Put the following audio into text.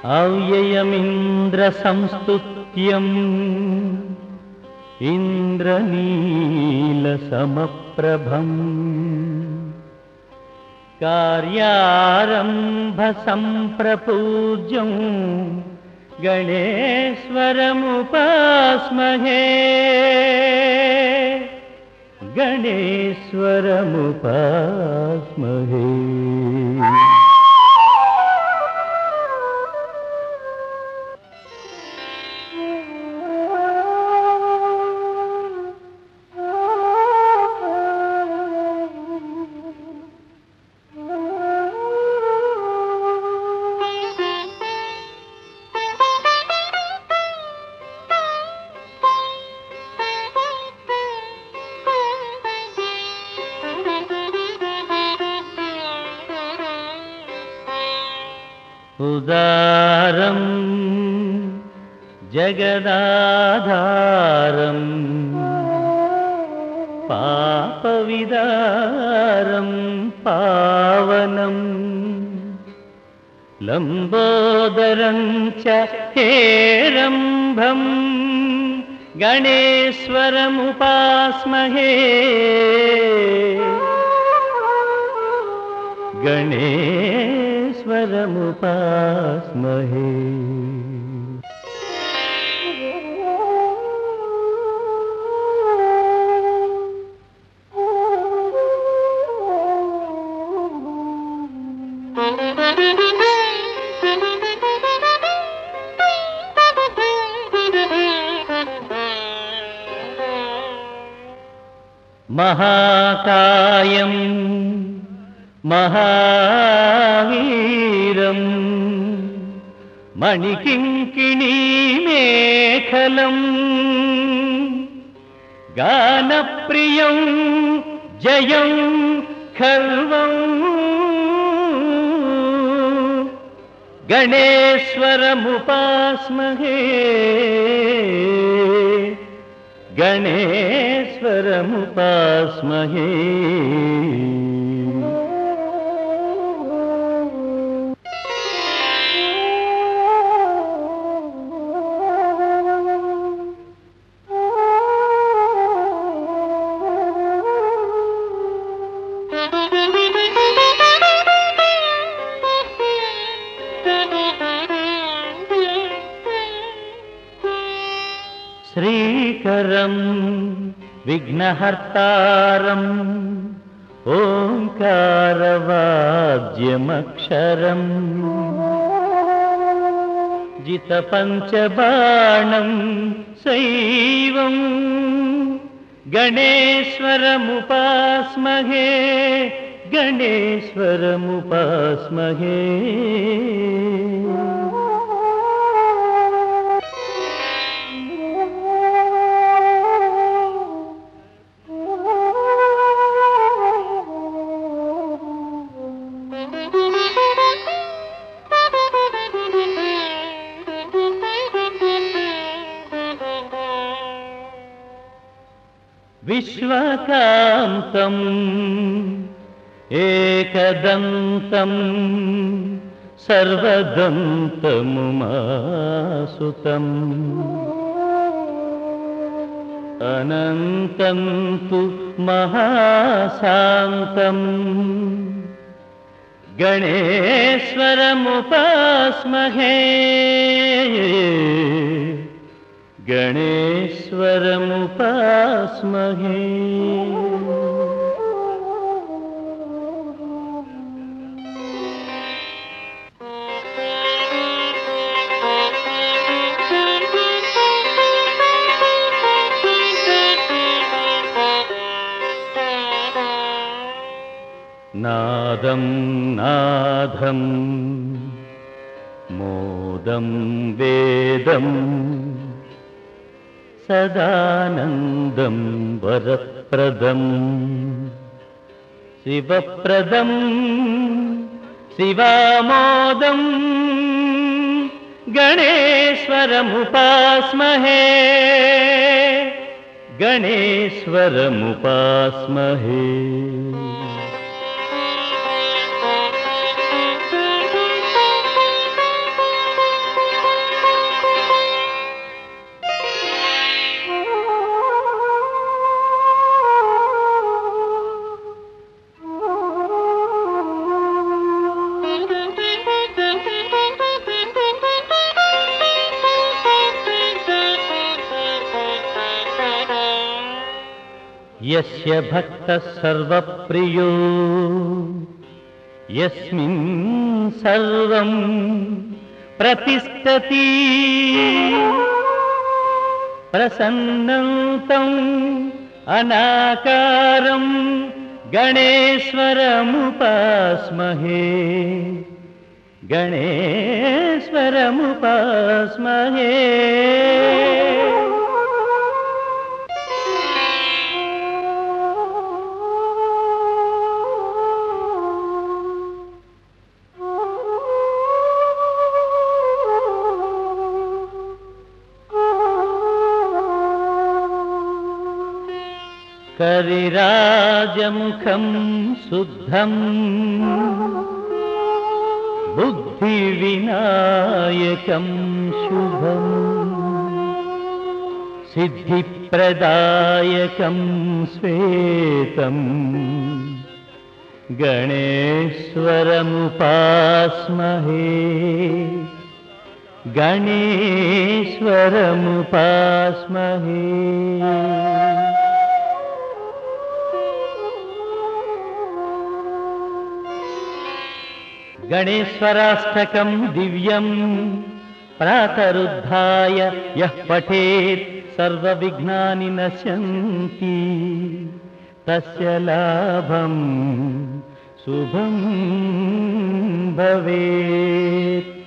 अव्ययमिन्द्र संस्तुत्यम् इन्द्रनीलसमप्रभम् कार्यारम्भ सम्प्रपूज्यं गणेश्वरमुपास्महे गणेश्वरमुपास्महे। उदारं जगदाधारं पापविदारं पावनं लंबोदरं च हेरम्भं गणेश्वरमुपास्महे गणेश्वरमुपास्महे। महाकायं महावीरं मणिकिङ्किणीमेखलं गानप्रियं जयं खर्वं गणेश्वरमुपास्महे गणेश्वरमुपास्महे। श्रीकरं विघ्नहर्तारं ओंकारवाद्यमक्षरं जितपञ्चबाणं शैवं गणेश्वरमुपास्महे गणेश्वरमुपास्महे। विश्वकान्तं एकदन्तं सर्वदन्तमुमासुतम् अनन्तं तु महाशान्तं गणेश्वरमुपास्महे गणेश्वरमुपास्महे। नादं नादं मोदं वेदं सदानन्दं वरप्रदं शिवप्रदं शिवामोदं गणेश्वरमुपास्महे गणेश्वरमुपास्महे। యస్య భక్తః సర్వప్రియో యస్మిన్ సర్వం ప్రతిష్టతి ప్రసన్నం తం అనాకారం గణేశ్వరముపాస్మహే గణేశ్వరముపాస్మహే. కరిరాజముఖం శుద్ధం బుద్ధివినాయకం శుభం సిద్ధిప్రదాయకం శ్వేతం గణేశ్వరముపాస్మహే గణేశ్వరముపాస్మహే. గణేశ్వరాష్టకం దివ్యం ప్రాతరుద్ధాయ యః పఠేత్ సర్వవిఘ్నాని నశ్యంతి తస్య లాభం శుభం భవేత్.